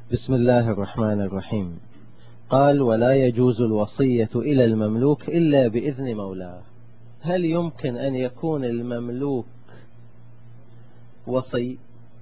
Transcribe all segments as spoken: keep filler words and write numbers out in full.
بسم الله الرحمن الرحيم. قال: ولا يجوز الوصية إلى المملوك إلا بإذن مولاه. هل يمكن أن يكون المملوك وصي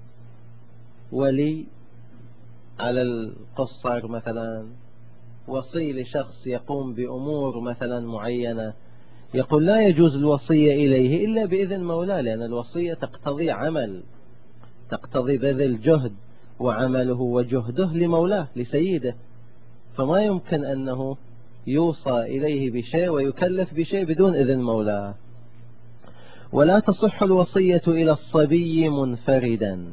ولي على القصر مثلا، وصي لشخص يقوم بأمور مثلا معينة؟ يقول لا يجوز الوصية إليه إلا بإذن مولاه، لأن الوصية تقتضي عمل، تقتضي بذل جهد، وعمله وجهده لمولاه لسيده، فما يمكن أنه يوصى إليه بشيء ويكلف بشيء بدون إذن مولاه. ولا تصح الوصية إلى الصبي منفردا،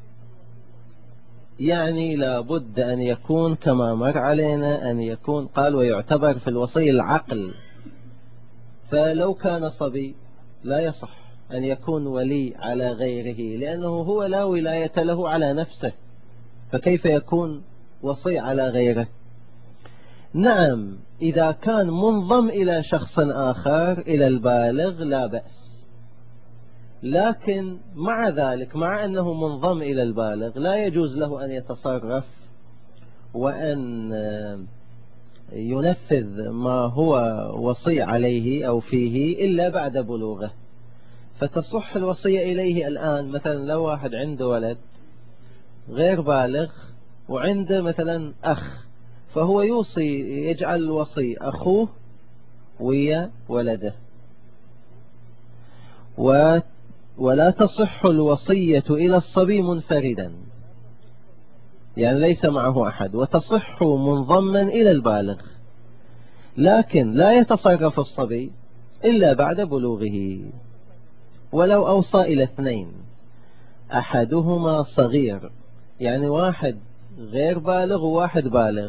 يعني لا بد أن يكون كما مر علينا أن يكون، قال: ويعتبر في الوصي العقل. فلو كان صبي لا يصح أن يكون ولي على غيره، لأنه هو لا ولاية له على نفسه، فكيف يكون وصي على غيره؟ نعم، إذا كان منضم إلى شخص آخر، إلى البالغ، لا بأس، لكن مع ذلك، مع أنه منضم إلى البالغ، لا يجوز له أن يتصرف وأن ينفذ ما هو وصي عليه أو فيه إلا بعد بلوغه. فتصح الوصية إليه الآن. مثلا لو واحد عنده ولد غير بالغ وعنده مثلا أخ، فهو يوصي، يجعل الوصي أخوه ويا ولده. و ولا تصح الوصية إلى الصبي منفردا، يعني ليس معه أحد، وتصح منضما إلى البالغ، لكن لا يتصرف الصبي إلا بعد بلوغه. ولو أوصى إلى اثنين، أحدهما صغير، يعني واحد غير بالغ وواحد بالغ،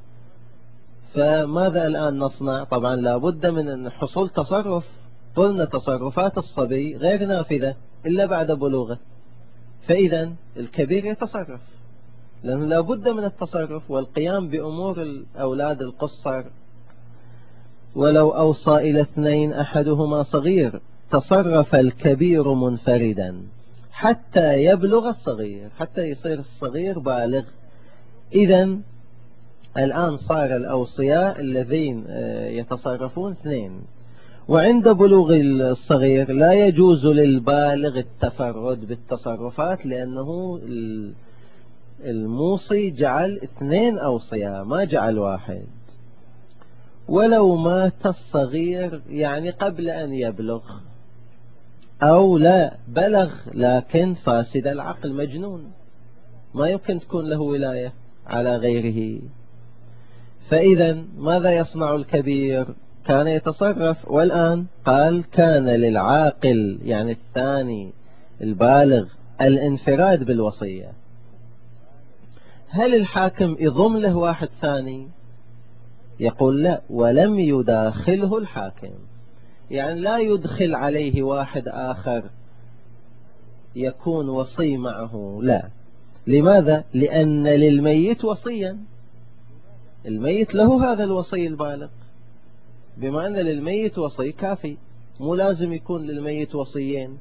فماذا الآن نصنع؟ طبعا لا بد من حصول تصرف. قلنا تصرفات الصبي غير نافذة إلا بعد بلوغه، فإذا الكبير يتصرف، لأنه لا بد من التصرف والقيام بأمور الأولاد القصر. ولو أوصى إلى اثنين أحدهما صغير، تصرف الكبير منفردا حتى يبلغ الصغير، حتى يصير الصغير بالغ. إذا الآن صار الأوصياء الذين يتصرفون اثنين، وعند بلوغ الصغير لا يجوز للبالغ التفرد بالتصرفات، لأنه الموصي جعل اثنين أوصياء، ما جعل واحد. ولو مات الصغير، يعني قبل أن يبلغ، أو لا بلغ لكن فاسد العقل، مجنون، ما يمكن تكون له ولاية على غيره، فإذا ماذا يصنع الكبير؟ كان يتصرف، والآن قال: كان للعاقل، يعني الثاني البالغ، الانفراد بالوصية. هل الحاكم يضم له واحد ثاني؟ يقول لا، ولم يداخله الحاكم، يعني لا يدخل عليه واحد آخر يكون وصي معه، لا. لماذا؟ لأن للميت وصيا، الميت له هذا الوصي البالغ، بما أن للميت وصي كافي، مو لازم يكون للميت وصيين.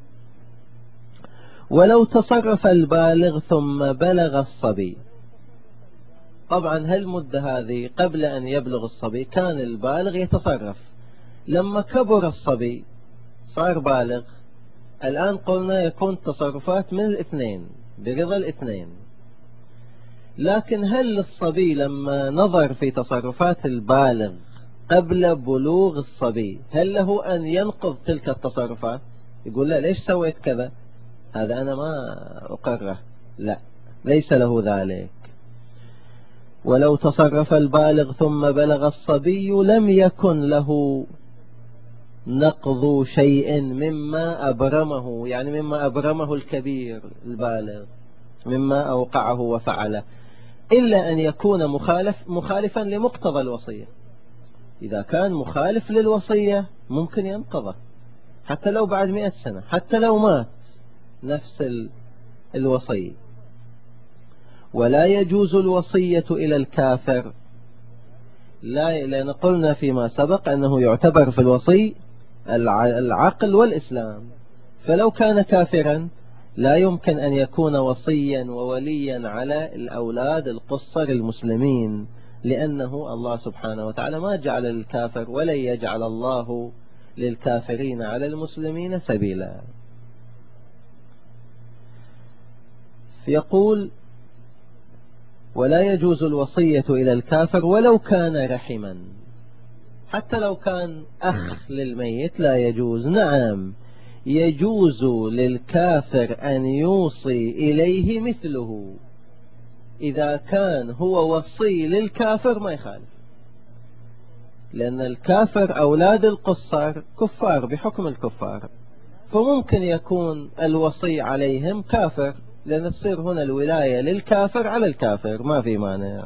ولو تصرف البالغ ثم بلغ الصبي، طبعا هالمدة هذه قبل أن يبلغ الصبي كان البالغ يتصرف، لما كبر الصبي صار بالغ، الآن قلنا يكون تصرفات من الاثنين برضا الاثنين. لكن هل الصبي لما نظر في تصرفات البالغ قبل بلوغ الصبي، هل له أن ينقض تلك التصرفات؟ يقول لا، ليش سويت كذا؟ هذا أنا ما أقره. لا، ليس له ذلك. ولو تصرف البالغ ثم بلغ الصبي لم يكن له نقض شيء مما أبرمه، يعني مما أبرمه الكبير البالغ، مما أوقعه وفعله، إلا أن يكون مخالف مخالفا لمقتضى الوصية. إذا كان مخالف للوصية ممكن ينقضه، حتى لو بعد مئة سنة، حتى لو مات نفس الوصي. ولا يجوز الوصية إلى الكافر، لا، لأن قلنا فيما سبق أنه يعتبر في الوصي العقل والإسلام، فلو كان كافرا لا يمكن أن يكون وصيا ووليا على الأولاد القصر المسلمين، لأنه الله سبحانه وتعالى ما جعل الكافر ولن يجعل الله للكافرين على المسلمين سبيلا. يقول ولا يجوز الوصية إلى الكافر ولو كان رحما، حتى لو كان أخ للميت لا يجوز. نعم يجوز للكافر أن يوصي إليه مثله، إذا كان هو وصي للكافر ما يخالف، لأن الكافر أولاد القصار كفار بحكم الكفار، فممكن يكون الوصي عليهم كافر، لأن تصير هنا الولاية للكافر على الكافر، ما في مانع.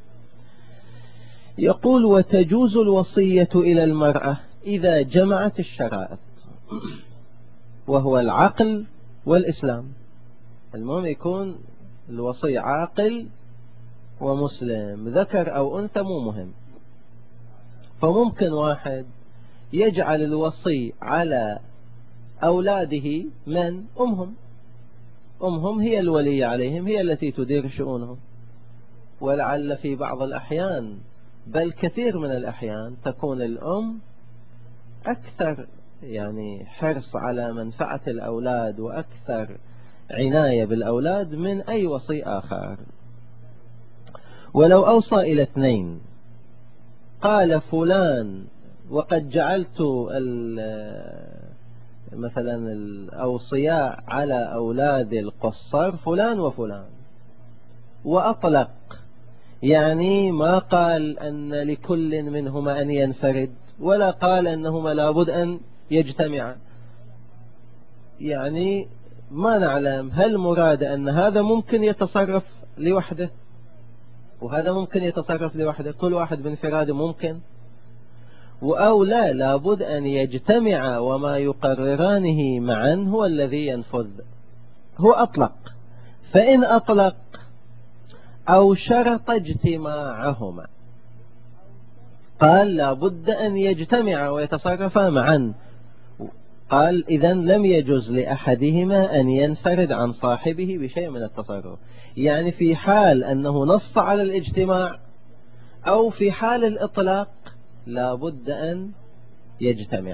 يقول وتجوز الوصية إلى المرأة إذا جمعت الشرائط، وهو العقل والإسلام. المهم يكون الوصي عاقل ومسلم، ذكر أو أنثى مو مهم. فممكن واحد يجعل الوصي على أولاده من أمهم، أمهم هي الولي عليهم، هي التي تدير شؤونهم. ولعل في بعض الأحيان بل كثير من الأحيان تكون الأم أكثر يعني حرص على منفعة الأولاد وأكثر عناية بالأولاد من أي وصي آخر. ولو أوصى إلى اثنين قال فلان وقد جعلت مثلا الأوصياء على أولاد القصر فلان وفلان، وأطلق، يعني ما قال أن لكل منهما أن ينفرد، ولا قال أنهما لابد أن يجتمعا، يعني ما نعلم هل مراد أن هذا ممكن يتصرف لوحده وهذا ممكن يتصرف لوحده، كل واحد بانفراده ممكن، أو لا لابد أن يجتمع وما يقررانه معا هو الذي ينفذ. هو أطلق، فإن أطلق أو شرط اجتماعهما قال لابد أن يجتمع ويتصرفا معا، قال إذن لم يجوز لأحدهما أن ينفرد عن صاحبه بشيء من التصرف، يعني في حال أنه نص على الاجتماع أو في حال الإطلاق لابد أن يجتمع.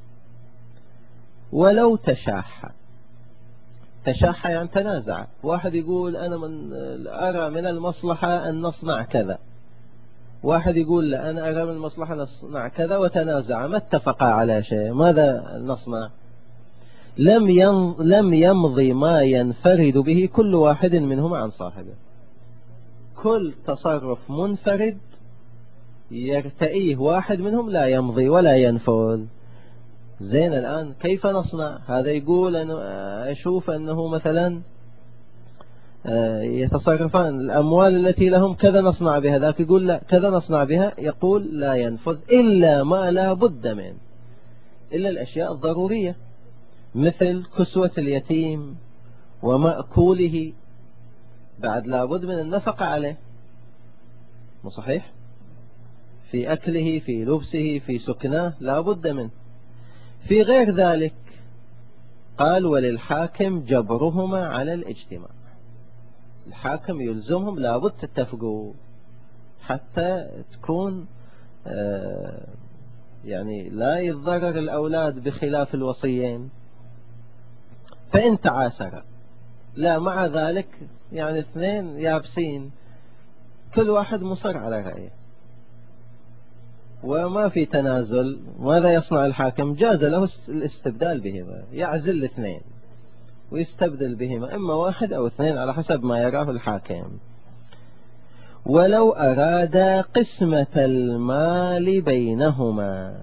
ولو تشاح، تشاح يعني تنازع، واحد يقول أنا من أرى من المصلحة أن نصنع كذا، واحد يقول لا أنا أرى من المصلحة نصنع كذا، وتنازع ما اتفقا على شيء، ماذا نصنع؟ لم لم يمضي ما ينفرد به كل واحد منهما عن صاحبه، كل تصرف منفرد يرتئيه واحد منهم لا يمضي ولا ينفذ. زين الآن كيف نصنع؟ هذا يقول أنا أشوف أنه مثلا يتصرفان الأموال التي لهم كذا نصنع بها، ذاك يقول لا كذا نصنع بها، يقول لا ينفذ إلا ما لا بد منه، إلا الأشياء الضرورية مثل كسوة اليتيم ومأكوله، بعد لا بد من النفقة عليه، مو صحيح؟ في أكله في لبسه في سكناه لا بد منه. في غير ذلك قال وللحاكم جبرهما على الاجتماع، الحاكم يلزمهم لابد تتفقوا حتى تكون يعني لا يتضرر الأولاد بخلاف الوصيين. فإن تعاسر لا مع ذلك يعني اثنين يابسين كل واحد مصر على رأيه وما في تنازل، ماذا يصنع الحاكم؟ جاز له الاستبدال بهما، يعزل الاثنين ويستبدل بهما إما واحد أو اثنين على حسب ما يراه الحاكم. ولو أراد قسمة المال بينهما،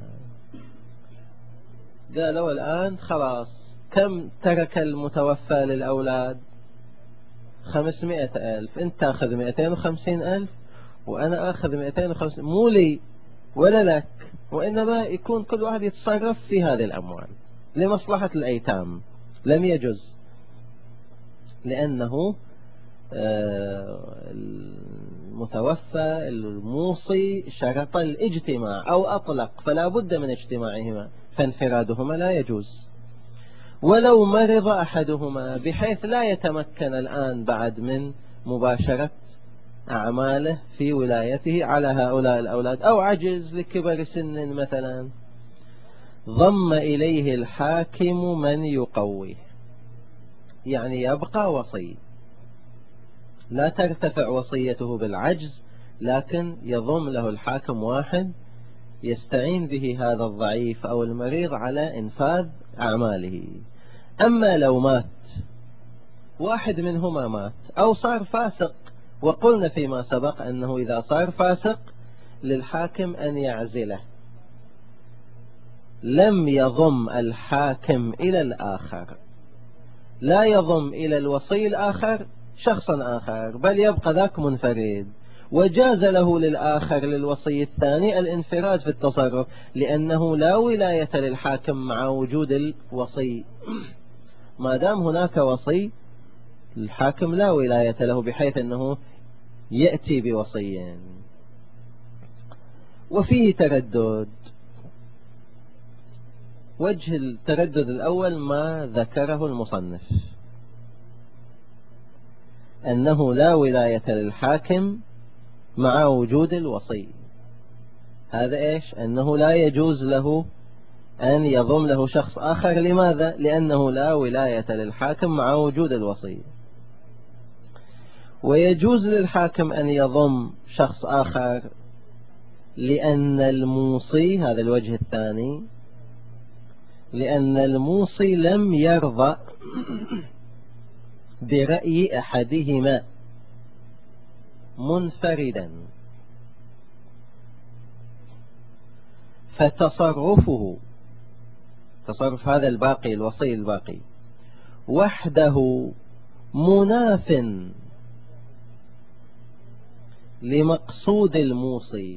قالوا الآن خلاص كم ترك المتوفى للأولاد؟ خمسمائة ألف، أنت أخذ مئتين وخمسين ألف وأنا أخذ مئتين وخمسين، مو لي ولا لك، وإنما يكون كل واحد يتصرف في هذه الأموال لمصلحة الأيتام. لم يجوز، لأنه المتوفى الموصي شرط الاجتماع أو أطلق فلا بد من اجتماعهما، فانفرادهما لا يجوز. ولو مرض أحدهما بحيث لا يتمكن الآن بعد من مباشرة أعماله في ولايته على هؤلاء الأولاد، أو عجز لكبر سن مثلا، ضم إليه الحاكم من يقويه، يعني يبقى وصي، لا ترتفع وصيته بالعجز، لكن يضم له الحاكم واحد يستعين به هذا الضعيف أو المريض على إنفاذ أعماله. أما لو مات واحد منهما مات أو صار فاسق، وقلنا فيما سبق أنه إذا صار فاسق للحاكم أن يعزله، لم يضم الحاكم إلى الآخر، لا يضم إلى الوصي الآخر شخصا آخر، بل يبقى ذاك منفرد، وجاز له للآخر للوصي الثاني الانفراد في التصرف، لأنه لا ولاية للحاكم مع وجود الوصي. ما دام هناك وصي الحاكم لا ولاية له بحيث أنه يأتي بوصي. وفيه تردد. وجه التردد الأول ما ذكره المصنف، أنه لا ولاية للحاكم مع وجود الوصي. هذا إيش؟ أنه لا يجوز له أن يضم له شخص آخر. لماذا؟ لأنه لا ولاية للحاكم مع وجود الوصي. ويجوز للحاكم أن يضم شخص آخر لأن الموصي، هذا الوجه الثاني، لأن الموصي لم يرضى برأي أحدهما منفردا، فتصرفه، تصرف هذا الباقي الوصي الباقي وحده مناف لمقصود الموصي.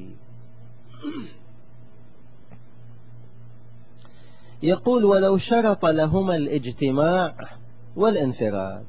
يقول ولو شرط لهما الاجتماع والانفراد،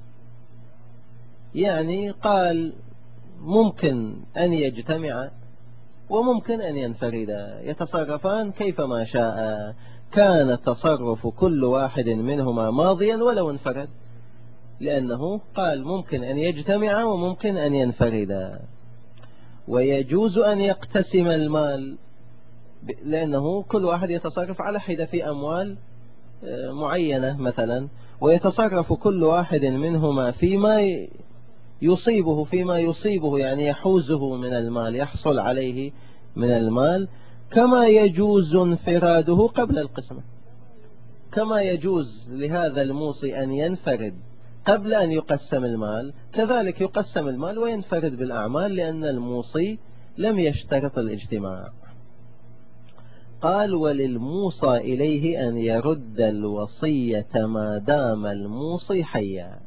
يعني قال ممكن أن يجتمع وممكن أن ينفردا، يتصرفان كيفما شاء، كان تصرف كل واحد منهما ماضيا ولو انفرد، لأنه قال ممكن أن يجتمع وممكن أن ينفردا. ويجوز أن يقتسم المال، لأنه كل واحد يتصرف على حدة في أموال معينة مثلا، ويتصرف كل واحد منهما فيما يصيبه فيما يصيبه يعني يحوزه من المال، يحصل عليه من المال، كما يجوز انفراده قبل القسمة. كما يجوز لهذا الموصي أن ينفرد قبل أن يقسم المال، كذلك يقسم المال وينفرد بالأعمال، لأن الموصي لم يشترط الاجتماع. قال وللموصى إليه أن يرد الوصية ما دام الموصي حيا.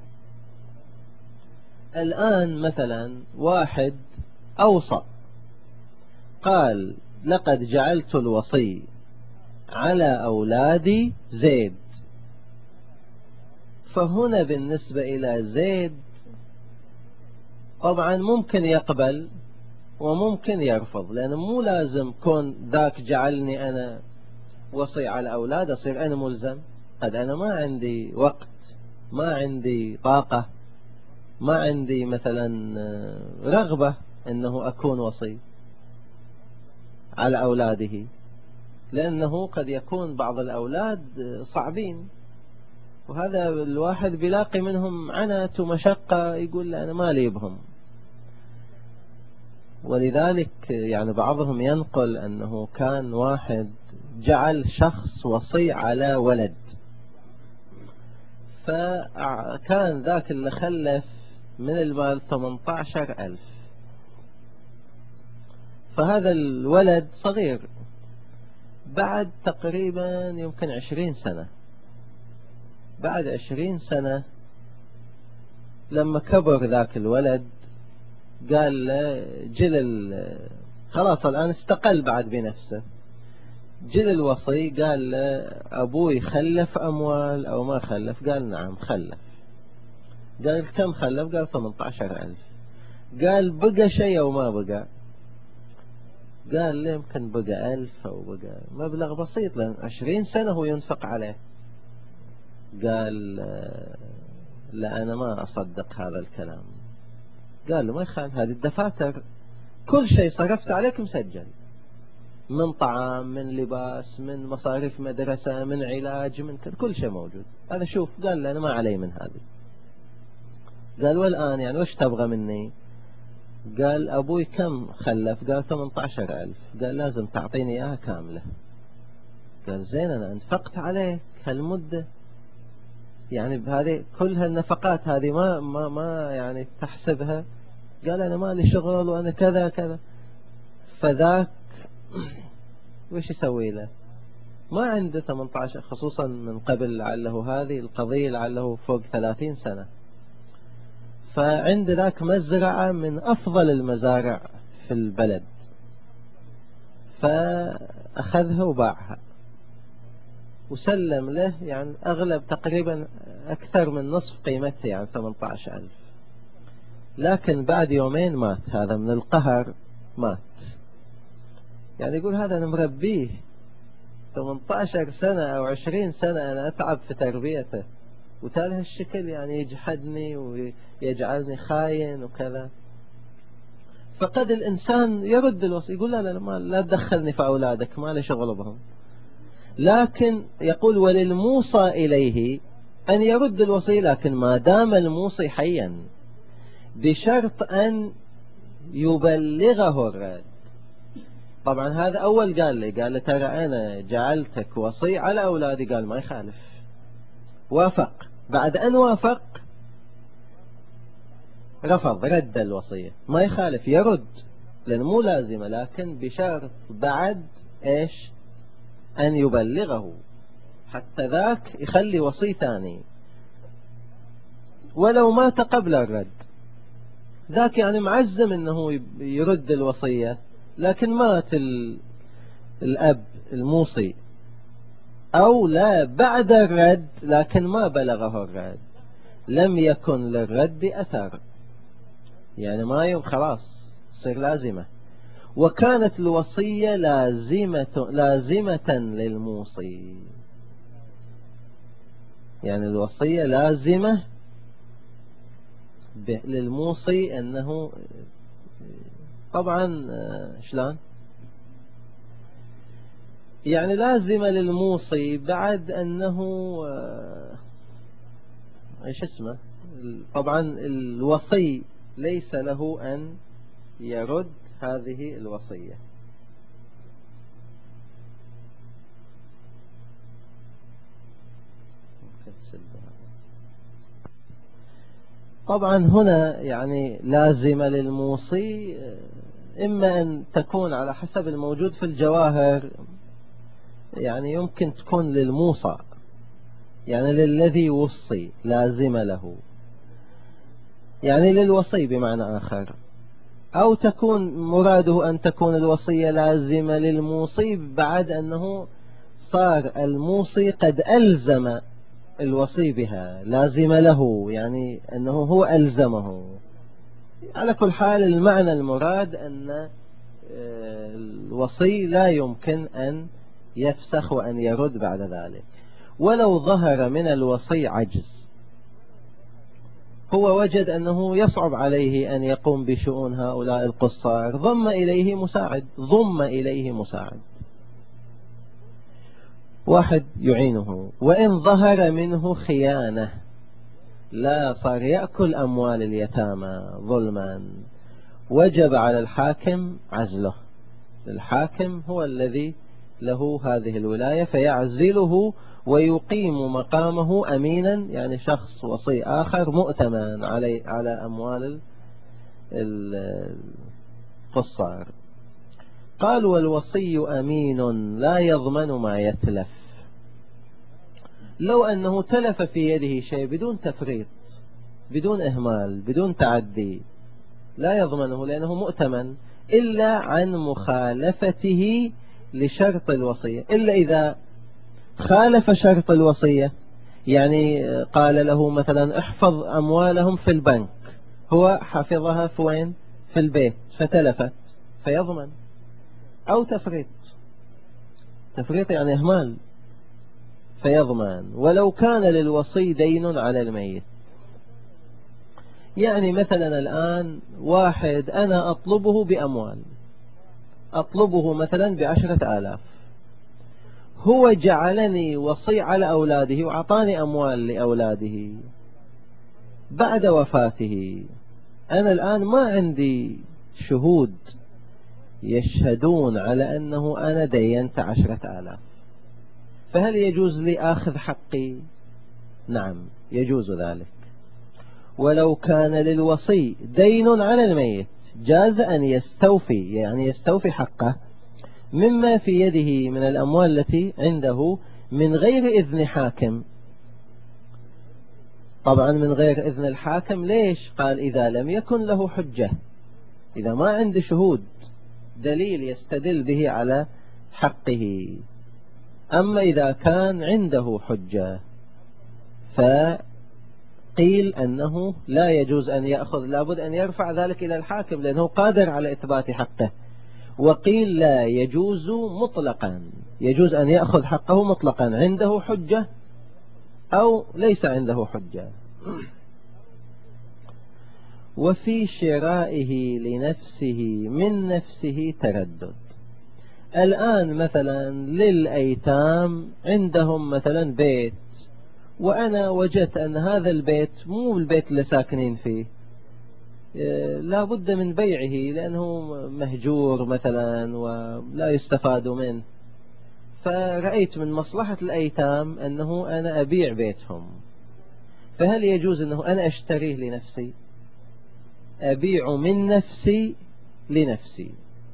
الآن مثلا واحد أوصى قال لقد جعلت الوصي على أولادي زيد، فهنا بالنسبة إلى زيد طبعا ممكن يقبل وممكن يرفض، لأنه مو لازم كون ذاك جعلني أنا وصي على أولاد أصير أنا ملزم. قد أنا ما عندي وقت، ما عندي طاقة، ما عندي مثلا رغبة أنه أكون وصي على أولاده، لأنه قد يكون بعض الأولاد صعبين، وهذا الواحد بيلاقي منهم عنت ومشقة، يقول أنا ما لي بهم. ولذلك يعني بعضهم ينقل أنه كان واحد جعل شخص وصي على ولد، فكان ذاك اللي خلف من المال ثمانية عشر ألف، فهذا الولد صغير، بعد تقريبا يمكن عشرين سنة، بعد عشرين سنة لما كبر ذاك الولد قال له جل خلاص الآن استقل بعد بنفسه، جل الوصي قال له أبوي خلف أموال أو ما خلف؟ قال نعم خلف. قال كم خلف؟ قال ثمانية عشر ألف. قال بقى شيء أو ما بقى؟ قال لي يمكن بقى ألف أو بقى مبلغ بسيط، لأن عشرين سنة هو ينفق عليه. قال لا أنا ما أصدق هذا الكلام. قال له ما يخالف، هذه الدفاتر كل شيء صرفت عليك مسجل، من طعام من لباس من مصاريف مدرسة من علاج من كل شيء موجود. هذا شوف، قال له أنا ما علي من هذه. قال والآن يعني وش تبغى مني؟ قال أبوي كم خلف؟ قال ثمانية عشر ألف. قال لازم تعطيني إياها كاملة. قال زين أنا أنفقت عليك هالمدة، يعني بهذه كل هالنفقات هذه ما ما ما يعني تحسبها؟ قال أنا ما لي شغل وأنا كذا كذا. فذاك وش يسوي له؟ ما عنده ثمانية عشر، خصوصا من قبل لعله هذه القضية لعله فوق ثلاثين سنة. فعند ذاك مزرعة من أفضل المزارع في البلد، فأخذها وباعها وسلم له يعني أغلب تقريبا أكثر من نصف قيمتها، يعني ثمانية عشر ألف. لكن بعد يومين مات هذا من القهر، مات. يعني يقول هذا أنا مربيه ثمانية عشر سنة أو عشرين سنة أنا أتعب في تربيته، وتالي هالشكل يعني يجحدني ويجعلني خاين وكذا. فقد الإنسان يرد الوصي، يقول لا لا ما لا تدخلني في أولادك، ما لي شغل بهم. لكن يقول وللموصى إليه أن يرد الوصي، لكن ما دام الموصي حيا، بشرط أن يبلغه الرد. طبعا هذا أول قال لي، قال لي ترى أنا جعلتك وصي على أولادي. قال ما يخالف، وافق. بعد أن وافق رفض، رد الوصية. ما يخالف يرد لأن مو لازمة، لكن بشرط بعد إيش؟ أن يبلغه، حتى ذاك يخلي وصي ثاني ولو مات قبل الرد. ذاك يعني معزم أنه يرد الوصية، لكن مات الأب الموصي أو لا بعد الرد، لكن ما بلغه الرد، لم يكن للرد أثر، يعني ما يوم خلاص تصير لازمة. وكانت الوصية لازمة لازمة للموصي، يعني الوصية لازمة للموصي. أنه طبعا شلون يعني لازمة للموصي بعد أنه ايش اسمه. طبعا الوصي ليس له أن يرد هذه الوصية. طبعا هنا يعني لازمة للموصي، إما أن تكون على حسب الموجود في الجواهر، يعني يمكن تكون للموصى، يعني للذي وصي لازمة له، يعني للوصي بمعنى آخر. أو تكون مراده أن تكون الوصية لازمة للموصي بعد أنه صار الموصي قد ألزم الوصي بها، لازم له يعني أنه هو ألزمه. على كل حال المعنى المراد أن الوصي لا يمكن أن يفسخ وأن يرد بعد ذلك. ولو ظهر من الوصي عجز، هو وجد أنه يصعب عليه أن يقوم بشؤون هؤلاء القصار، ضم إليه مساعد ضم إليه مساعد واحد يعينه. وإن ظهر منه خيانة، لا صار يأكل أموال اليتامى ظلما، وجب على الحاكم عزله. الحاكم هو الذي له هذه الولاية، فيعزله ويقيم مقامه أمينا، يعني شخص وصي آخر مؤتمن علي على أموال القصار. قال والوصي أمين لا يضمن ما يتلف. لو أنه تلف في يده شيء بدون تفريط بدون إهمال بدون تعدي، لا يضمنه لأنه مؤتمن، إلا عن مخالفته لشرط الوصية. إلا إذا خالف شرط الوصية، يعني قال له مثلا احفظ أموالهم في البنك، هو حفظها في وين؟ في البيت، فتلفت، فيضمن. أو تفريط، تفريط يعني إهمال، فيضمن. ولو كان للوصي دين على الميت، يعني مثلا الآن واحد أنا أطلبه بأموال، أطلبه مثلا بعشرة آلاف، هو جعلني وصي على أولاده وأعطاني أموال لأولاده بعد وفاته، أنا الآن ما عندي شهود يشهدون على أنه أنا دينت عشرة آلاف، فهل يجوز لي أخذ حقي؟ نعم يجوز ذلك. ولو كان للوصي دين على الميت جاز أن يستوفي، يعني يستوفي حقه مما في يده من الأموال التي عنده من غير إذن حاكم. طبعا من غير إذن الحاكم ليش؟ قال إذا لم يكن له حجة، إذا ما عنده شهود دليل يستدل به على حقه. أما إذا كان عنده حجة فقيل أنه لا يجوز أن يأخذ، لابد أن يرفع ذلك إلى الحاكم لأنه قادر على إثبات حقه. وقيل لا يجوز مطلقا، يجوز أن يأخذ حقه مطلقا عنده حجة أو ليس عنده حجة. وفي شرائه لنفسه من نفسه تردد. الآن مثلا للأيتام عندهم مثلا بيت، وأنا وجدت أن هذا البيت مو البيت اللي ساكنين فيه، لا بد من بيعه لأنه مهجور مثلا ولا يستفاد منه، فرأيت من مصلحة الأيتام أنه أنا أبيع بيتهم، فهل يجوز أنه أنا أشتريه لنفسي؟ أبيع من نفسي لنفسي،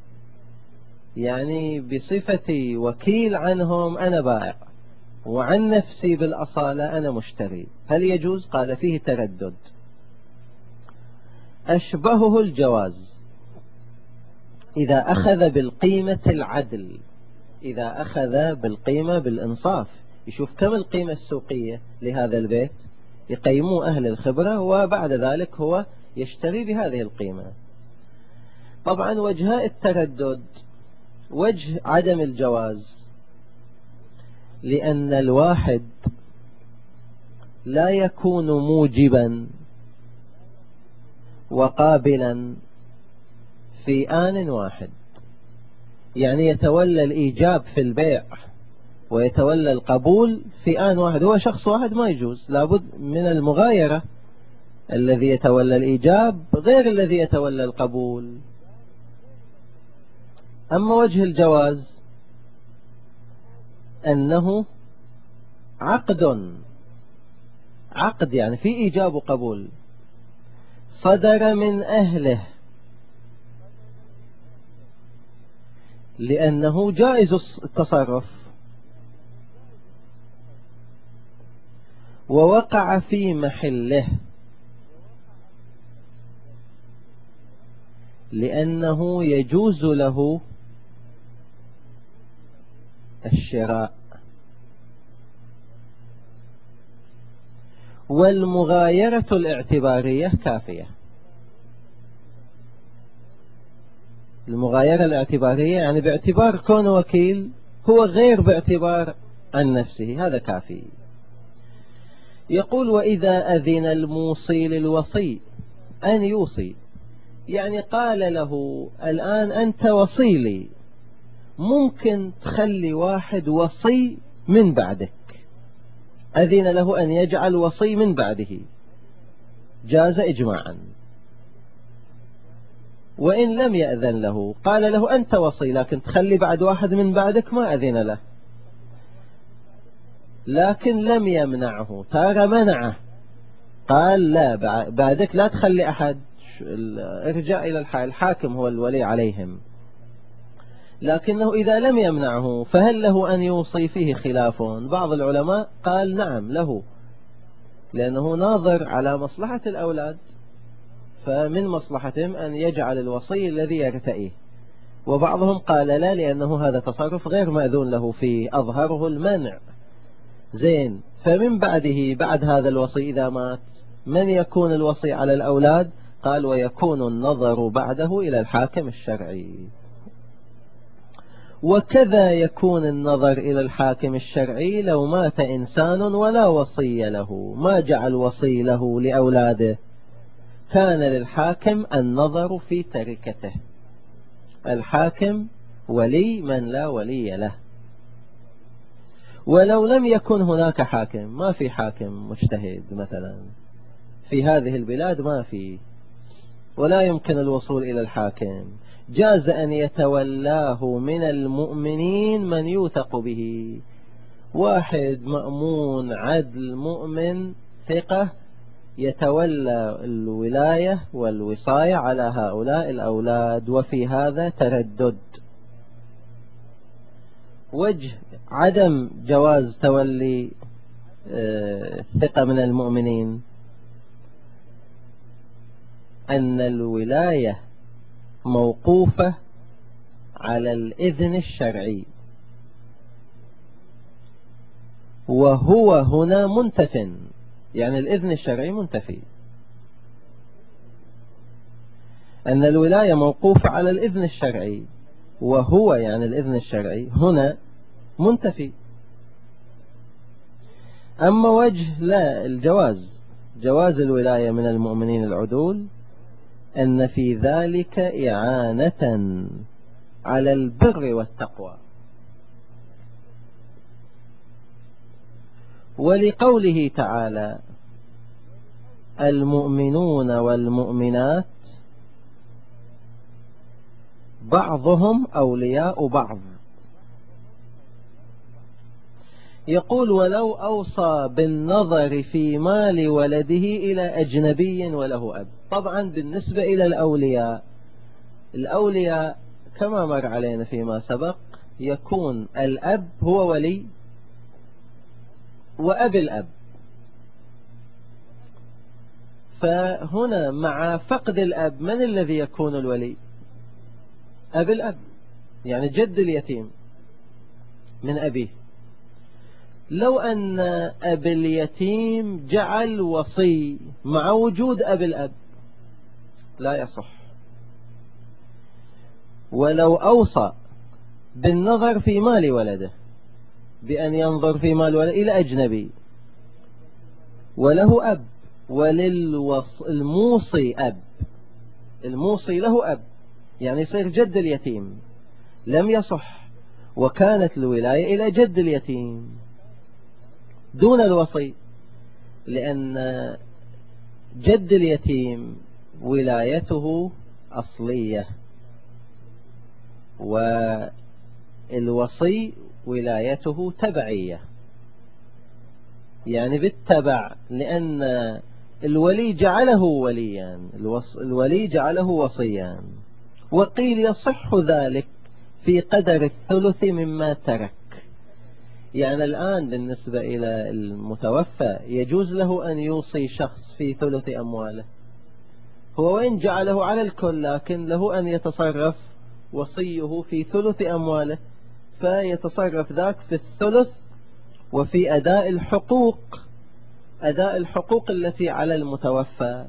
يعني بصفتي وكيل عنهم أنا بائع، وعن نفسي بالأصالة أنا مشتري، هل يجوز؟ قال فيه تردد. أشبهه الجواز إذا أخذ بالقيمة العدل، إذا أخذ بالقيمة بالإنصاف، يشوف كم القيمة السوقية لهذا البيت، يقيموا أهل الخبرة وبعد ذلك هو يشتري بهذه القيمة. طبعا وجهاء التردد، وجه عدم الجواز لأن الواحد لا يكون موجبا وقابلا في آن واحد، يعني يتولى الإيجاب في البيع ويتولى القبول في آن واحد، هو شخص واحد ما يجوز، لابد من المغايرة، الذي يتولى الإيجاب غير الذي يتولى القبول. أما وجه الجواز أنه عقد، عقد يعني في إيجاب وقبول، صدر من أهله لأنه جائز التصرف، ووقع في محله لأنه يجوز له الشراء. والمغايرة الاعتبارية كافية، المغايرة الاعتبارية يعني باعتبار كون وكيل هو غير باعتبار عن نفسه، هذا كافي. يقول وإذا أذن الموصي للوصي أن يوصي، يعني قال له الآن أنت وصي لي، ممكن تخلي واحد وصي من بعدك، أذن له أن يجعل وصي من بعده، جاز إجماعا. وإن لم يأذن له قال له أنت وصي لكن تخلي بعد واحد من بعدك، ما أذن له، لكن لم يمنعه، تارى منعه، قال لا بعدك لا تخلي أحد، ارجع إلى الحاكم هو الولي عليهم. لكنه إذا لم يمنعه فهل له أن يوصي؟ فيه خلاف، بعض العلماء قال نعم له، لأنه ناظر على مصلحة الأولاد، فمن مصلحتهم أن يجعل الوصي الذي يرتئيه. وبعضهم قال لا، لأنه هذا تصرف غير مأذون له فيه، أظهره المنع. زين، فمن بعده بعد هذا الوصي إذا مات من يكون الوصي على الأولاد؟ قال ويكون النظر بعده إلى الحاكم الشرعي. وكذا يكون النظر إلى الحاكم الشرعي لو مات إنسان ولا وصي له، ما جعل وصي له لأولاده، كان للحاكم النظر في تركته. الحاكم ولي من لا ولي له. ولو لم يكن هناك حاكم، ما في حاكم مجتهد مثلا في هذه البلاد، ما في، ولا يمكن الوصول إلى الحاكم، جاز أن يتولاه من المؤمنين من يوثق به، واحد مأمون عدل مؤمن ثقة يتولى الولاية والوصاية على هؤلاء الأولاد، وفي هذا تردد. وجه عدم جواز تولي الثقة من المؤمنين أن الولاية موقوفة على الإذن الشرعي، وهو هنا منتف، يعني الإذن الشرعي منتفي، أن الولاية موقوفة على الإذن الشرعي، وهو يعني الإذن الشرعي هنا منتفي. أما وجه لا الجواز، جواز الولاية من المؤمنين العدول، أن في ذلك إعانة على البر والتقوى. ولقوله تعالى المؤمنون والمؤمنات بعضهم أولياء بعض، يقول ولو أوصى بالنظر في مال ولده إلى أجنبي وله أب. طبعا بالنسبة إلى الأولياء، الأولياء كما مر علينا فيما سبق يكون الأب هو ولي وأب الأب، فهنا مع فقد الأب من الذي يكون الولي؟ أب الأب، يعني جد اليتيم من أبيه. لو أن أب اليتيم جعل وصي مع وجود أب الأب لا يصح. ولو أوصى بالنظر في مال ولده، بأن ينظر في مال ولده إلى أجنبي وله أب، وللموصي أب، الموصي له أب، يعني يصير جد اليتيم، لم يصح، وكانت الولاية إلى جد اليتيم دون الوصي، لأن جد اليتيم ولايته أصلية، والوصي ولايته تبعية، يعني بالتبع، لأن الولي جعله وليا، الولي جعله وصيا. وقيل يصح ذلك في قدر الثلث مما ترك، يعني الآن بالنسبة إلى المتوفى يجوز له أن يوصي شخص في ثلث أمواله، هو وين جعله على الكل، لكن له أن يتصرف وصيه في ثلث أمواله، فيتصرف ذاك في الثلث وفي أداء الحقوق، أداء الحقوق التي على المتوفى.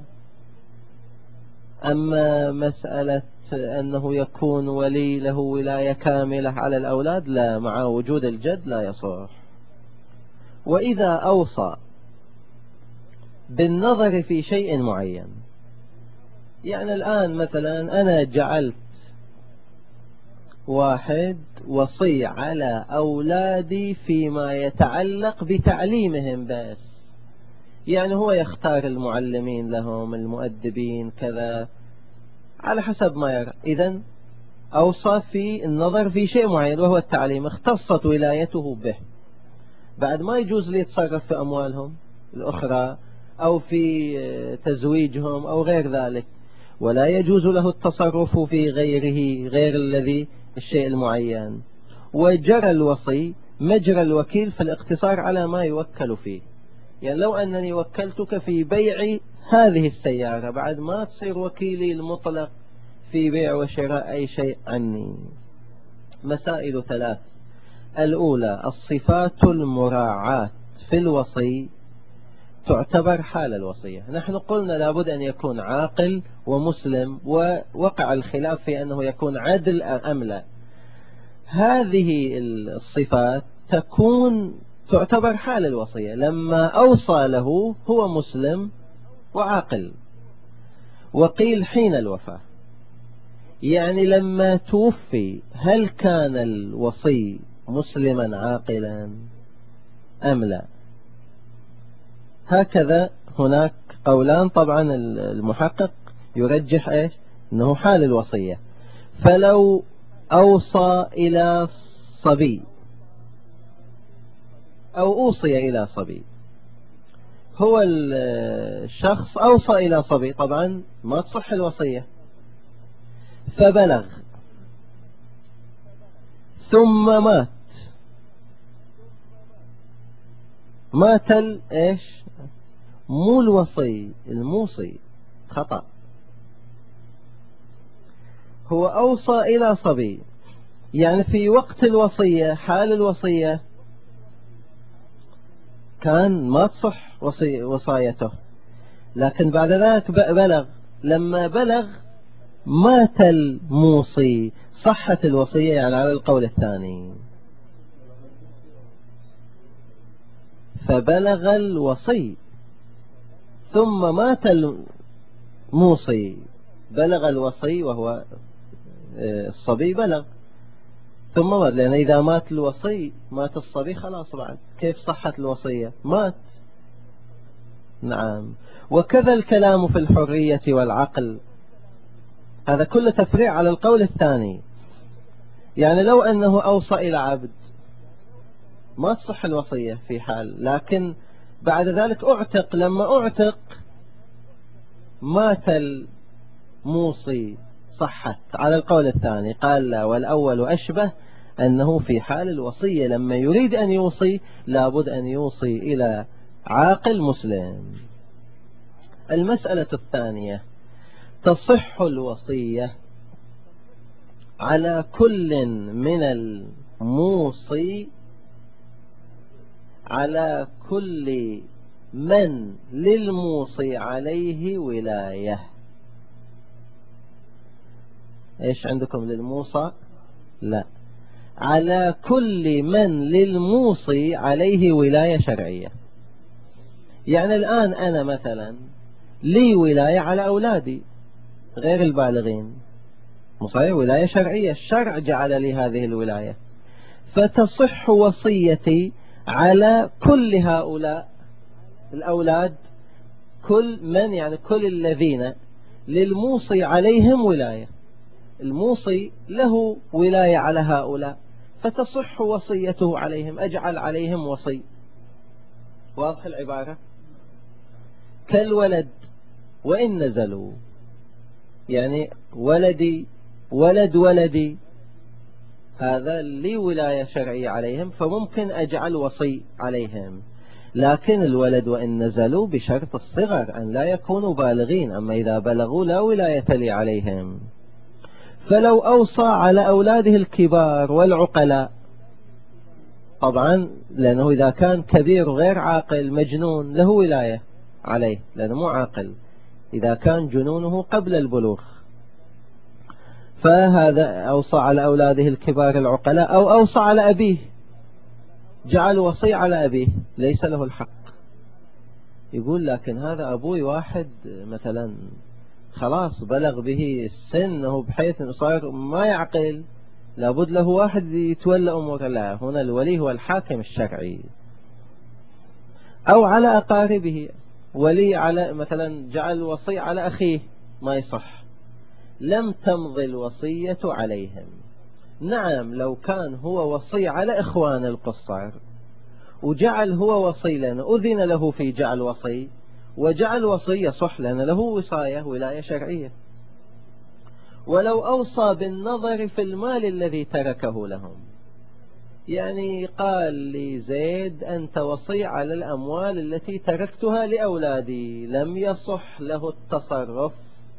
أما مسألة أنه يكون ولي له ولاية كاملة على الأولاد لا، مع وجود الجد لا يصح. وإذا أوصى بالنظر في شيء معين، يعني الآن مثلا أنا جعلت واحد وصي على أولادي فيما يتعلق بتعليمهم بس، يعني هو يختار المعلمين لهم، المؤدبين كذا على حسب ما يرى، إذن أوصى في النظر في شيء معين وهو التعليم، اختصت ولايته به. بعد ما يجوز لي يتصرف في أموالهم الأخرى أو في تزويجهم أو غير ذلك، ولا يجوز له التصرف في غيره غير الذي الشيء المعين. وجرى الوصي مجرى الوكيل في الاقتصار على ما يوكل فيه، يعني لو أنني وكلتك في بيع هذه السيارة، بعد ما تصير وكيلي المطلق في بيع وشراء أي شيء عني. مسائل ثلاث: الأولى الصفات المراعاة في الوصي تعتبر حال الوصية. نحن قلنا لابد أن يكون عاقل ومسلم، ووقع الخلاف في أنه يكون عدل أم لا. هذه الصفات تكون تعتبر حال الوصية لما أوصى له هو مسلم وعاقل. وقيل حين الوفاة، يعني لما توفي هل كان الوصي مسلما عاقلا أم لا؟ هكذا هناك قولان. طبعا المحقق يرجح إيش؟ أنه حال الوصية. فلو أوصى إلى صبي أو أوصي إلى صبي، هو الشخص أوصى إلى صبي، طبعا ما تصح الوصية، فبلغ ثم مات، مات إيش؟ مو الوصي، الموصي، خطأ. هو أوصى إلى صبي، يعني في وقت الوصية حال الوصية كان ما تصح وصي وصايته، لكن بعد ذلك بلغ، لما بلغ مات الموصي، صحت الوصية يعني على القول الثاني. فبلغ الوصي ثم مات الموصي، بلغ الوصي وهو الصبي بلغ ثم مات، لأن إذا مات الوصي مات الصبي خلاص، بعد كيف صحت الوصية؟ مات. نعم. وكذا الكلام في الحرية والعقل، هذا كله تفريع على القول الثاني. يعني لو أنه أوصى إلى عبد ما تصح الوصية في حال، لكن بعد ذلك أعتق، لما أعتق مات الموصي، صحت على القول الثاني. قال لا، والأول أشبه، أنه في حال الوصية لما يريد أن يوصي لابد أن يوصي إلى عاقل مسلم. المسألة الثانية، تصح الوصية على كل من الموصي على كل من للموصي عليه ولاية. ايش عندكم للموصى؟ لا، على كل من للموصي عليه ولاية شرعية. يعني الآن أنا مثلا لي ولاية على أولادي غير البالغين، مصحيح، ولاية شرعية، الشرع جعل لي هذه الولاية، فتصح وصيتي على كل هؤلاء الأولاد، كل من يعني كل الذين للموصي عليهم ولاية، الموصي له ولاية على هؤلاء، فتصح وصيته عليهم، أجعل عليهم وصي. واضح العبارة؟ كالولد وإن نزلوا، يعني ولدي ولد ولدي هذا لي ولاية شرعية عليهم، فممكن أجعل وصي عليهم. لكن الولد وإن نزلوا بشرط الصغر، أن لا يكونوا بالغين، أما إذا بلغوا لا ولاية لي عليهم. فلو أوصى على أولاده الكبار والعقلاء، طبعا لأنه إذا كان كبير غير عاقل مجنون له ولاية عليه لأنه مو عاقل، إذا كان جنونه قبل البلوغ، فهذا أوصى على أولاده الكبار العقلاء. أو أوصى على أبيه، جعل وصي على أبيه، ليس له الحق. يقول لكن هذا أبوي واحد مثلا خلاص بلغ به السن بحيث أنه صار ما يعقل، لابد له واحد يتولى أمور. لا، هنا الولي هو الحاكم الشرعي. أو على أقاربه، ولي على مثلا جعل وصي على أخيه، ما يصح، لم تمضي الوصية عليهم. نعم، لو كان هو وصي على إخوان القصار وجعل هو وصي لنا، أذن له في جعل وصي وجعل وصي يصح لنا له وصاية، ولاية شرعية. ولو أوصى بالنظر في المال الذي تركه لهم، يعني قال لزيد أنت وصي على الأموال التي تركتها لأولادي، لم يصح له التصرف،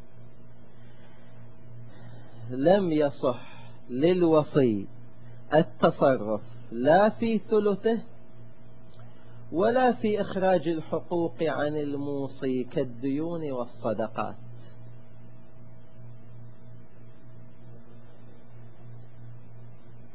لم يصح للوصي التصرف لا في ثلثه ولا في إخراج الحقوق عن الموصي كالديون والصدقات.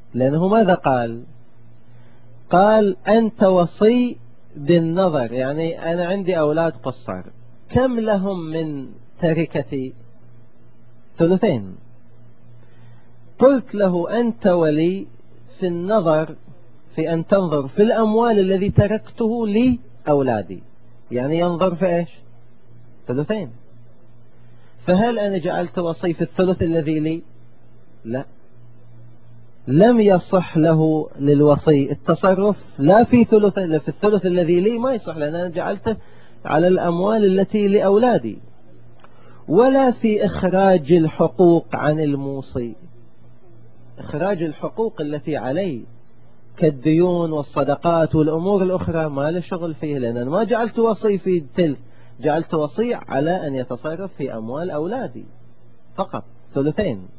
لأنه ماذا قال؟ قال أنت وصي بالنظر، يعني أنا عندي أولاد قصر، كم لهم من تركتي؟ ثلثين. قلت له أنت ولي في النظر، في أن تنظر في الأموال الذي تركته لأولادي، يعني ينظر في إيش؟ ثلثين. فهل أنا جعلت وصي في الثلث الذي لي؟ لا، لم يصح له للوصي التصرف لا في ثلث، إلا في الثلث الذي لي ما يصح، لأن أنا جعلته على الأموال التي لأولادي. ولا في إخراج الحقوق عن الموصي، إخراج الحقوق التي عليه كالديون والصدقات والأمور الأخرى ما له شغل فيه، لأن أنا ما جعلت وصي في تلك، جعلت وصي على أن يتصرف في أموال أولادي فقط ثلثين.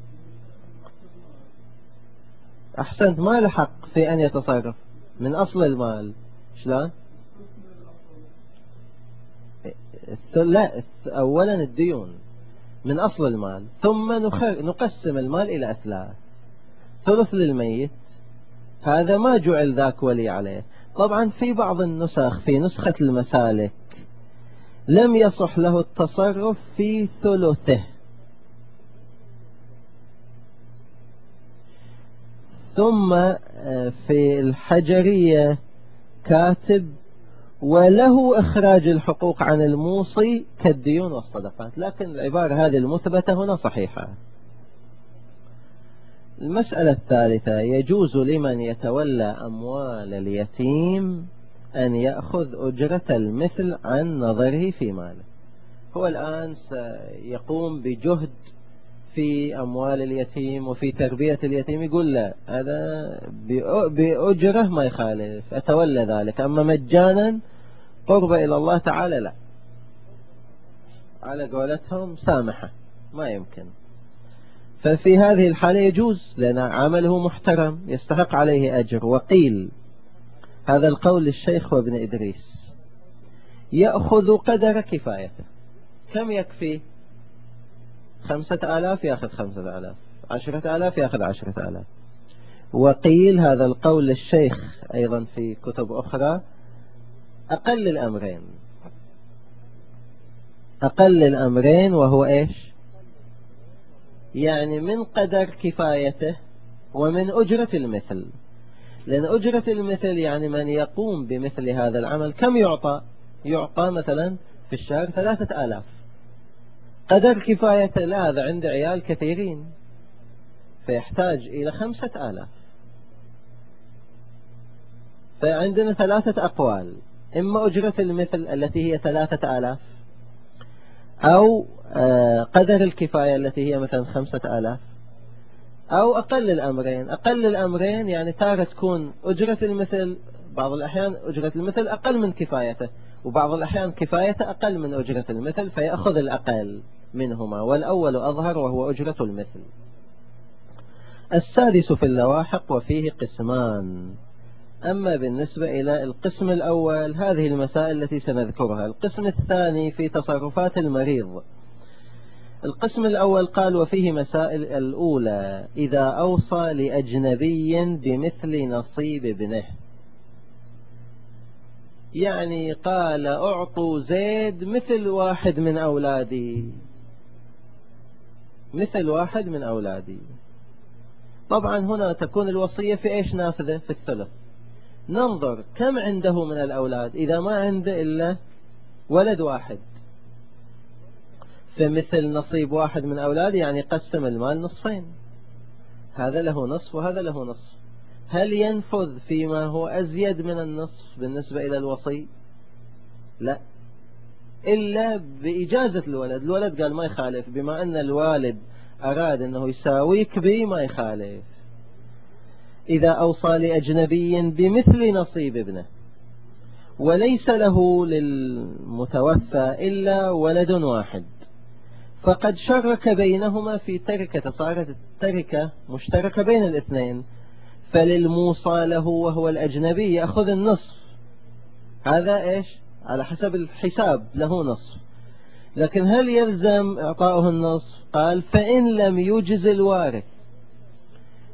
أحسنت، ما لحق في أن يتصرف من أصل المال. شلون؟ لا، أولا الديون من أصل المال، ثم نقسم المال إلى أثلاث، ثلث للميت، هذا ما جعل ذاك ولي عليه. طبعا في بعض النسخ، في نسخة المسالك لم يصح له التصرف في ثلثه. ثم في الحجرية كاتب وله إخراج الحقوق عن الموصي كالديون والصدقات، لكن العبارة هذه المثبتة هنا صحيحة. المسألة الثالثة: يجوز لمن يتولى أموال اليتيم أن يأخذ أجرة المثل عن نظره في ماله. هو الآن سيقوم بجهد في أموال اليتيم وفي تربية اليتيم، يقول لا، هذا بأجرة ما يخالف، أتولى ذلك، أما مجانا قرب إلى الله تعالى لا، على قولتهم سامحة ما يمكن. ففي هذه الحالة يجوز، لأن عمله محترم يستحق عليه أجر. وقيل هذا القول للشيخ وابن إدريس: يأخذ قدر كفايته. كم يكفي؟ خمسة آلاف يأخذ خمسة آلاف، عشرة آلاف يأخذ عشرة آلاف. وقيل هذا القول للشيخ أيضا في كتب أخرى: أقل الأمرين، أقل الأمرين وهو إيش؟ يعني من قدر كفايته ومن أجرة المثل. لأن أجرة المثل يعني من يقوم بمثل هذا العمل كم يعطى؟ يعطى مثلا في الشهر ثلاثة آلاف. قدر كفايته لا، هذا عند عيال كثيرين فيحتاج إلى خمسة آلاف. فعندنا ثلاثة أقوال: إما أجرة المثل التي هي ثلاثة آلاف، أو قدر الكفاية التي هي مثلا خمسة آلاف، أو أقل الأمرين. أقل الأمرين يعني تارة تكون أجرة المثل، بعض الأحيان أجرة المثل أقل من كفايته، وبعض الأحيان كفايته أقل من أجرة المثل، فيأخذ الأقل منهما، والأول أظهر وهو أجرة المثل. السادس في اللواحق وفيه قسمان. أما بالنسبة إلى القسم الأول هذه المسائل التي سنذكرها. القسم الثاني في تصرفات المريض. القسم الأول قال وفيه مسائل: الأولى إذا أوصى لأجنبي بمثل نصيب ابنه، يعني قال أعطوا زيد مثل واحد من أولادي، مثل واحد من أولادي. طبعا هنا تكون الوصية في إيش نافذة؟ في الثلث. ننظر كم عنده من الأولاد، إذا ما عنده إلا ولد واحد فمثل نصيب واحد من أولاد، يعني قسم المال نصفين، هذا له نصف وهذا له نصف. هل ينفذ فيما هو أزيد من النصف بالنسبة إلى الوصي؟ لا، إلا بإجازة الولد. الولد قال ما يخالف، بما أن الوالد أراد أنه يساويك بي ما يخالف. إذا أوصى لأجنبي بمثل نصيب ابنه وليس له للمتوفى إلا ولد واحد، فقد شرك بينهما في تركة، صارت التركة مشتركة بين الاثنين، فللموصى له وهو الأجنبي يأخذ النصف. هذا إيش؟ على حسب الحساب له نصف. لكن هل يلزم إعطاؤه النصف؟ قال فإن لم يجز الوارث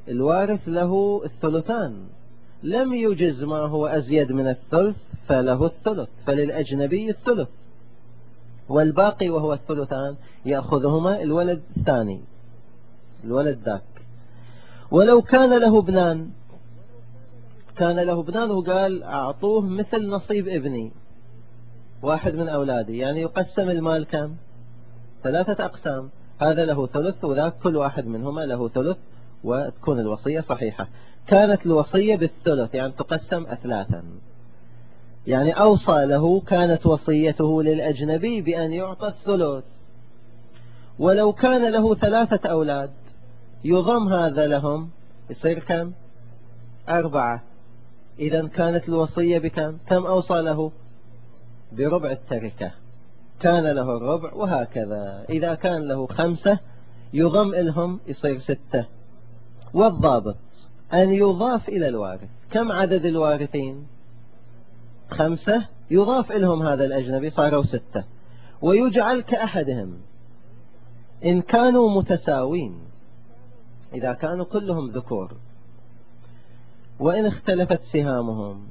الوارث له الثلثان، لم يجز ما هو أزيد من الثلث فله الثلث، فللأجنبي الثلث، والباقي وهو الثلثان يأخذهما الولد الثاني، الولد ذاك. ولو كان له ابنان، كان له ابنان وقال أعطوه مثل نصيب ابني واحد من أولادي، يعني يقسم المال كم؟ ثلاثة أقسام، هذا له ثلث وذاك كل واحد منهما له ثلث، وتكون الوصية صحيحة. كانت الوصية بالثلث يعني تقسم أثلاثا، يعني أوصى له، كانت وصيته للأجنبي بأن يعطى الثلث. ولو كان له ثلاثة أولاد يضم هذا لهم، يصير كم؟ أربعة. إذا كانت الوصية بكم؟ كم أوصى له؟ بربع التركة، كان له الربع، وهكذا. إذا كان له خمسة يضم لهم يصير ستة. والضابط أن يضاف إلى الوارث. كم عدد الوارثين؟ خمسة، يضاف لهم هذا الأجنبي صاروا ستة، ويجعل كأحدهم إن كانوا متساوين، إذا كانوا كلهم ذكور، وإن اختلفت سهامهم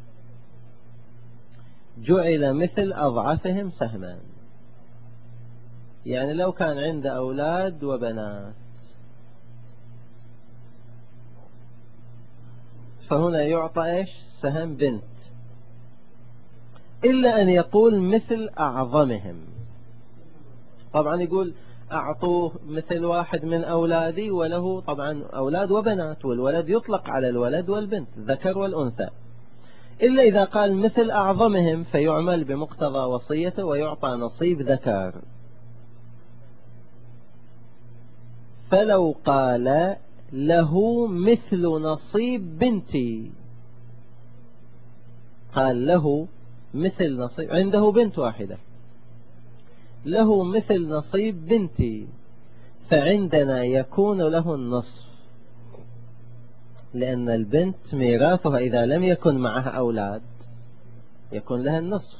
جعل مثل أضعافهم سهما. يعني لو كان عنده أولاد وبنات فهنا يعطى إيش؟ سهم بنت، إلا أن يقول مثل أعظمهم. طبعا يقول أعطوه مثل واحد من أولادي وله طبعا أولاد وبنات، والولد يطلق على الولد والبنت، ذكر والأنثى، إلا إذا قال مثل أعظمهم فيعمل بمقتضى وصيته ويعطى نصيب ذكر. فلو قال له مثل نصيب بنتي، قال له مثل نصيب، عنده بنت واحدة، له مثل نصيب بنتي، فعندنا يكون له النصف، لأن البنت ميراثها إذا لم يكن معها أولاد يكون لها النصف.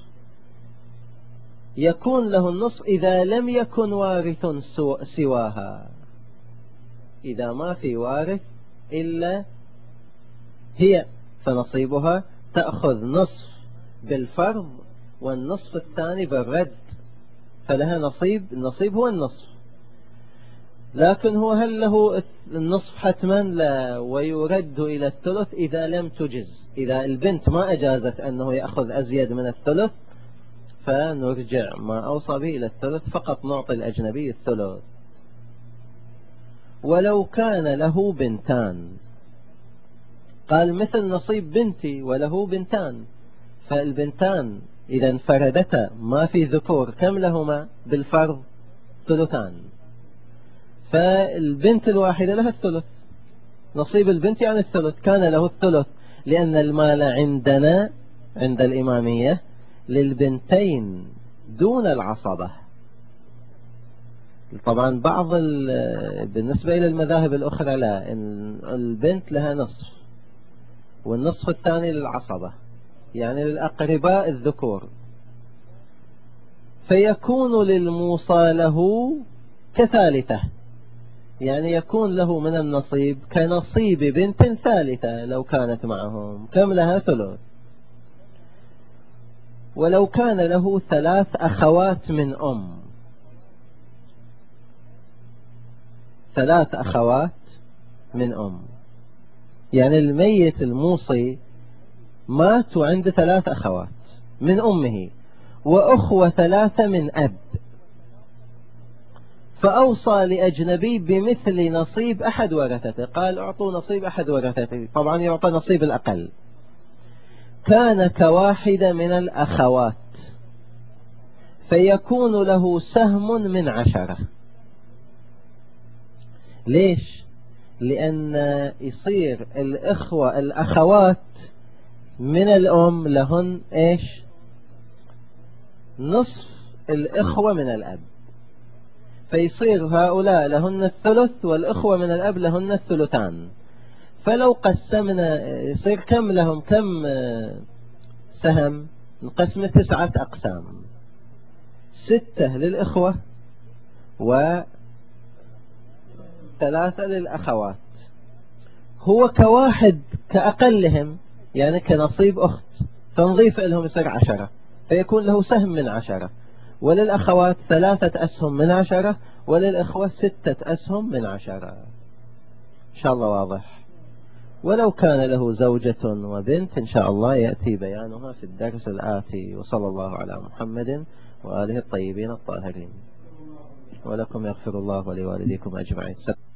يكون له النصف إذا لم يكن وارث سواها، إذا ما في وارث إلا هي فنصيبها تأخذ نصف بالفرض والنصف الثاني بالرد، فلها نصيب، النصيب هو النصف. لكن هو هل له النصف حتما؟ لا، ويرد إلى الثلث إذا لم تجز، إذا البنت ما أجازت أنه يأخذ أزيد من الثلث فنرجع ما أوصى به إلى الثلث، فقط نعطي الأجنبي الثلث. ولو كان له بنتان، قال مثل نصيب بنتي وله بنتان، فالبنتان إذا انفردتا ما في ذكور كم لهما بالفرض؟ ثلثان، فالبنت الواحدة لها الثلث، نصيب البنت يعني الثلث، كان له الثلث، لأن المال عندنا عند الإمامية للبنتين دون العصبة. طبعا بعض بالنسبة إلى المذاهب الأخرى لا، إن البنت لها نصف والنصف الثاني للعصبة، يعني للأقرباء الذكور، فيكون للموصى له كثالثة، يعني يكون له من النصيب كنصيب بنت ثالثة لو كانت معهم، كم لها؟ ثلث. ولو كان له ثلاث أخوات من أم، ثلاث أخوات من أم، يعني الميت الموصي مات وعنده ثلاث أخوات من أمه وأخوة ثلاثة من أب، فأوصى لأجنبي بمثل نصيب أحد ورثته، قال أعطوا نصيب أحد ورثته، طبعا يعطى نصيب الأقل، كان كواحدة من الأخوات، فيكون له سهم من عشرة. ليش؟ لأن يصير الإخوة الأخوات من الأم لهن إيش؟ نصف الإخوة من الأب، فيصير هؤلاء لهن الثلث والإخوة من الأب لهن الثلثان. فلو قسمنا يصير كم لهم؟ كم سهم؟ نقسم تسعة أقسام، ستة للإخوة وثلاثة للأخوات، هو كواحد كأقلهم، يعني كنصيب أخت، فنضيف لهم يصير عشرة، فيكون له سهم من عشرة، وللأخوات ثلاثة أسهم من عشرة، وللإخوة ستة أسهم من عشرة. إن شاء الله واضح. ولو كان له زوجة وبنت إن شاء الله يأتي بيانها في الدرس الآتي. وصلى الله على محمد وآله الطيبين الطاهرين. ولكم يغفر الله ولوالديكم أجمعين.